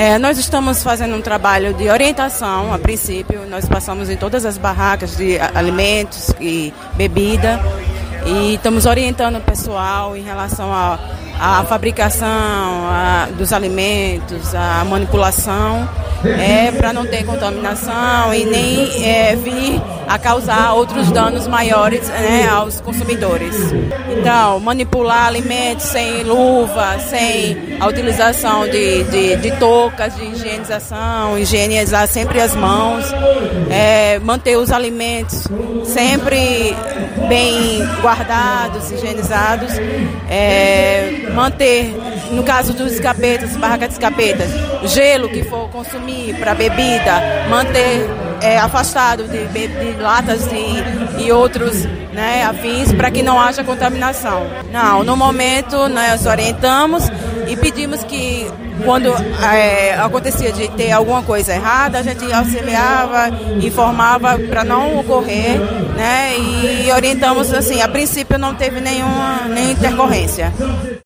Nós estamos fazendo um trabalho de orientação, a princípio. Nós passamos em todas as barracas de alimentos e bebida e estamos orientando o pessoal em relação à fabricação dos alimentos, à manipulação, para não ter contaminação e nem vir a causar outros danos maiores, aos consumidores. Então, manipular alimentos sem luva, sem a utilização de toucas de higienização, higienizar sempre as mãos, manter os alimentos sempre bem guardados, higienizados, manter, no caso dos escapetas, barraca de escapetas, gelo que for consumir para bebida, manter afastado de latas e outros afins para que não haja contaminação. Não, no momento nós orientamos e pedimos que quando acontecia de ter alguma coisa errada, a gente auxiliava, informava para não ocorrer, e orientamos assim, a princípio não teve nenhuma intercorrência.